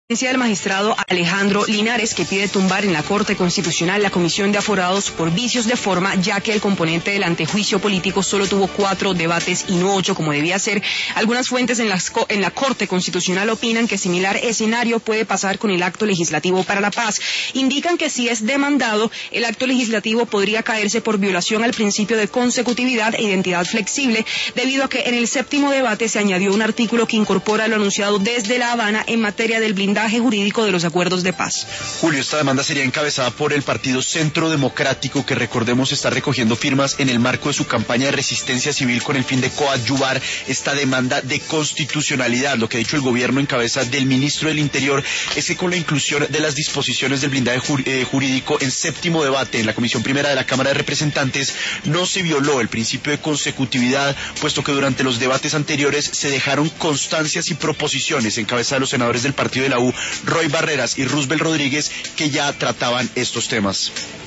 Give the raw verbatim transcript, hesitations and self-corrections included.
Del magistrado Alejandro Linares, que pide tumbar en la Corte Constitucional la Comisión de Aforados por vicios de forma, ya que el componente del antejuicio político solo tuvo cuatro debates y no ocho como debía ser. Algunas fuentes en, las, en la Corte Constitucional opinan que similar escenario puede pasar con el acto legislativo para la paz. Indican que si es demandado, el acto legislativo podría caerse por violación al principio de consecutividad e identidad flexible, debido a que en el séptimo debate se añadió un artículo que incorpora lo anunciado desde La Habana en materia del blindaje jurídico de los acuerdos de paz. Julio, esta demanda sería encabezada por el Partido Centro Democrático, que recordemos está recogiendo firmas en el marco de su campaña de resistencia civil con el fin de coadyuvar esta demanda de constitucionalidad. Lo que ha dicho el gobierno en cabeza del ministro del Interior es que con la inclusión de las disposiciones del blindaje jurídico en séptimo debate en la Comisión Primera de la Cámara de Representantes no se violó el principio de consecutividad, puesto que durante los debates anteriores se dejaron constancias y proposiciones en cabeza de los senadores del partido de la U, Roy Barreras y Roosevelt Rodríguez, que ya trataban estos temas.